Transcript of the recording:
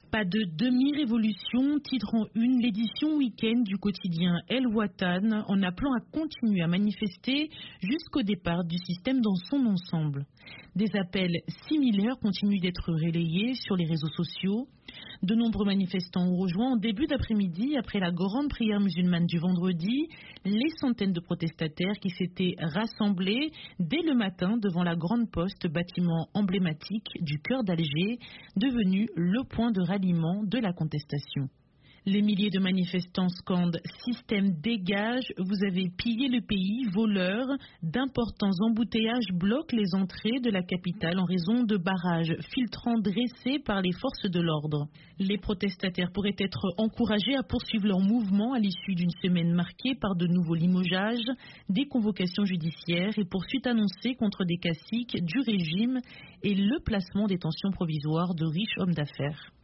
Pas de demi-révolution, titre en une l'édition week-end du quotidien El Watan en appelant à continuer à manifester jusqu'au départ du système dans son ensemble. Des appels similaires continuent d'être relayés sur les réseaux sociaux. De nombreux manifestants ont rejoint en début d'après-midi, après la grande prière musulmane du vendredi, les centaines de protestataires qui s'étaient rassemblés dès le matin devant la Grande Poste, bâtiment emblématique du cœur d'Alger, devenu le point de ralliement de la contestation. Les milliers de manifestants scandent « Système dégage, vous avez pillé le pays, voleurs ». D'importants embouteillages bloquent les entrées de la capitale en raison de barrages filtrants dressés par les forces de l'ordre. Les protestataires pourraient être encouragés à poursuivre leur mouvement à l'issue d'une semaine marquée par de nouveaux limogeages, des convocations judiciaires et poursuites annoncées contre des caciques du régime et le placement des détention provisoire de riches hommes d'affaires.